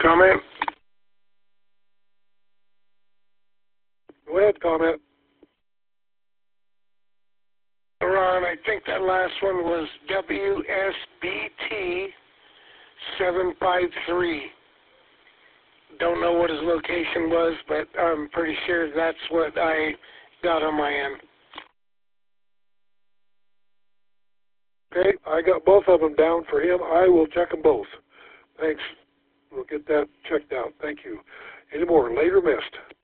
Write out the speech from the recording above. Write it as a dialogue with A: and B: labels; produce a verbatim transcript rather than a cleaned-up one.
A: Comment?
B: Go ahead, comment.
A: Ron, I think that last one was W S B T seven five three. Don't know what his location was, but I'm pretty sure that's what I got on my end.
B: Okay, I got both of them down for him. I will check them both. Thanks. We'll get that checked out. Thank you. Any more? Later missed.